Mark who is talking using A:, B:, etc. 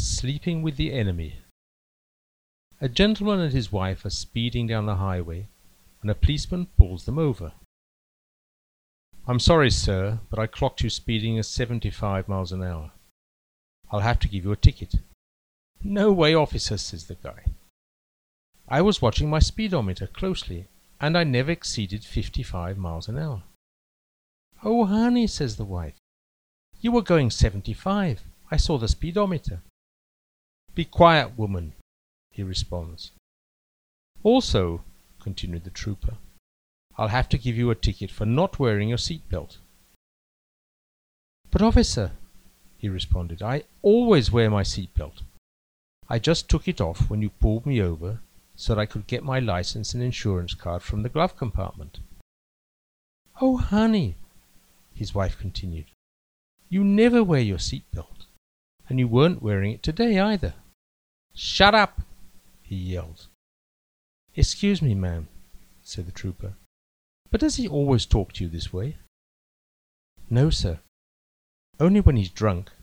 A: Sleeping with the enemy. A gentleman and his wife are speeding down the highway when a policeman pulls them over. "I'm sorry, sir, but I clocked you speeding at 75 miles an hour. I'll have to give you a ticket." "No way, officer," says the guy. "I was watching my speedometer closely, and I never exceeded 55 miles an hour." "Oh, honey," says the wife, "you were going 75. I saw the speedometer." "Be quiet, woman," he responds. "Also," continued the trooper, "I'll have to give you a ticket for not wearing your seat belt." "But, officer," he responded, "I always wear my seat belt. I just took it off when you pulled me over so that I could get my license and insurance card from the glove compartment." "Oh, honey," his wife continued, "you never wear your seat belt, and you weren't wearing it today either." "Shut up!" he yelled. "Excuse me, ma'am," said the trooper, "but does he always talk to you this way?" "No, sir. Only when he's drunk